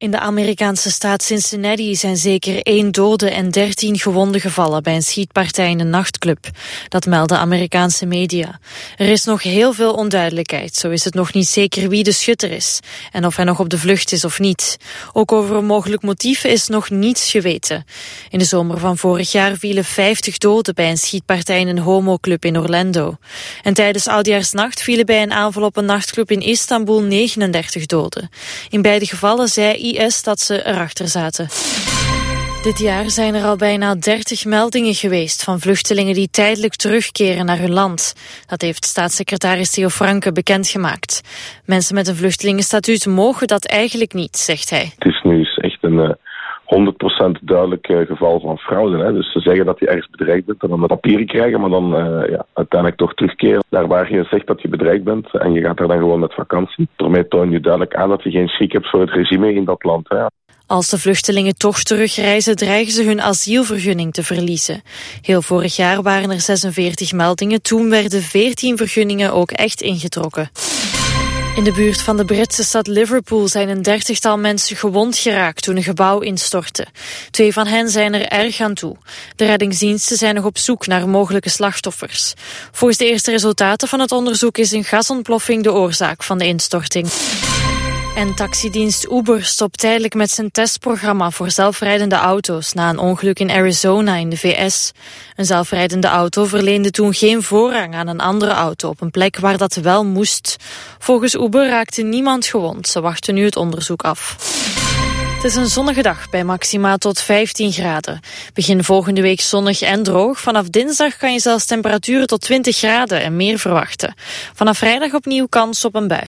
In de Amerikaanse staat Cincinnati zijn zeker 1 dode en 13 gewonden gevallen bij een schietpartij in een nachtclub. Dat melden Amerikaanse media. Er is nog heel veel onduidelijkheid. Zo is het nog niet zeker wie de schutter is en of hij nog op de vlucht is of niet. Ook over een mogelijk motief is nog niets geweten. In de zomer van vorig jaar vielen 50 doden bij een schietpartij in een homoclub in Orlando. En tijdens Oudejaarsnacht vielen bij een aanval op een nachtclub in Istanbul 39 doden. In beide gevallen zei IS dat ze erachter zaten. Dit jaar zijn er al bijna 30 meldingen geweest van vluchtelingen die tijdelijk terugkeren naar hun land. Dat heeft staatssecretaris Theo Franke bekendgemaakt. Mensen met een vluchtelingenstatuut mogen dat eigenlijk niet, zegt hij. Het is nu echt een 100% duidelijk geval van fraude. Hè. Dus ze zeggen dat je ergens bedreigd bent en dan de papieren krijgen, maar dan uiteindelijk toch terugkeren naar waar je zegt dat je bedreigd bent en je gaat daar dan gewoon met vakantie. Daarmee toon je duidelijk aan dat je geen schrik hebt voor het regime in dat land. Hè. Als de vluchtelingen toch terugreizen, dreigen ze hun asielvergunning te verliezen. Heel vorig jaar waren er 46 meldingen, toen werden 14 vergunningen ook echt ingetrokken. In de buurt van de Britse stad Liverpool zijn een 30-tal mensen gewond geraakt toen een gebouw instortte. 2 van hen zijn er erg aan toe. De reddingsdiensten zijn nog op zoek naar mogelijke slachtoffers. Volgens de eerste resultaten van het onderzoek is een gasontploffing de oorzaak van de instorting. En taxidienst Uber stopt tijdelijk met zijn testprogramma voor zelfrijdende auto's na een ongeluk in Arizona in de VS. Een zelfrijdende auto verleende toen geen voorrang aan een andere auto op een plek waar dat wel moest. Volgens Uber raakte niemand gewond. Ze wachten nu het onderzoek af. Het is een zonnige dag bij maxima tot 15 graden. Begin volgende week zonnig en droog. Vanaf dinsdag kan je zelfs temperaturen tot 20 graden en meer verwachten. Vanaf vrijdag opnieuw kans op een bui.